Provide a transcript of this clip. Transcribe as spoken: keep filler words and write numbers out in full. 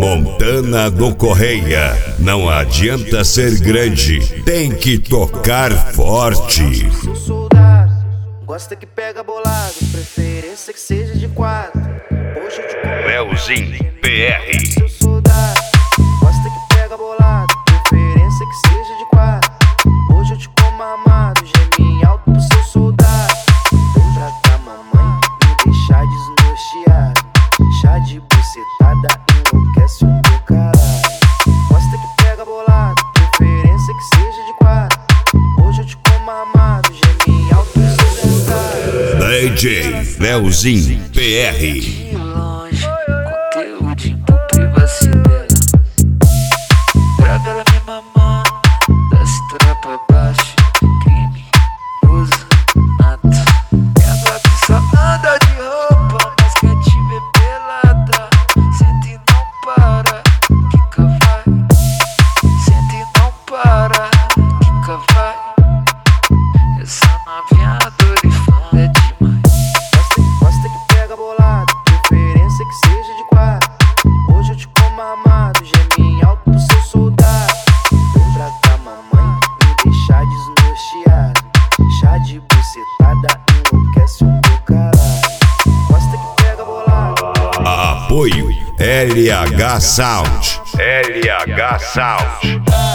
Montana do Correia. Não adianta ser grande, tem que tocar forte. Sou soldado, gosta que pega bolado, preferência que seja de quatro. Hoje eu te como Leozinho P R. Sou soldado, gosta que pega bolado, preferência que seja de quatro. Hoje eu te como amado, geme alto pro seu soldado. Vem pra cá, mamãe, me deixar desnorteado. Chá de bucetada enlouquece o meu caralho. Gosta que pega bolado, preferência que seja de quatro. Hoje eu te como amado, geme alto pro seu soldado. D J Leozinho P R. Longe, conteúdo por privacidade. Pra ver ela me mamar, da cintura pra baixo. Crime, usa, mata. Minha Glock só anda de roupa, mas quer te ver pelada. Sente e não para, quica vai. Sente e não para, quica vai. Essa novinha adora é demais. Gosta, gosta que pega bolado, preferência que seja de quatro. Hoje eu te como amado, geme alto pro seu soldado. Vem pra cá, mamãe, me deixar desnorteado. Chá de bucetada enlouquece o meu caralho. Gosta que pega bolado. Apoio L H Sound. L H Sound.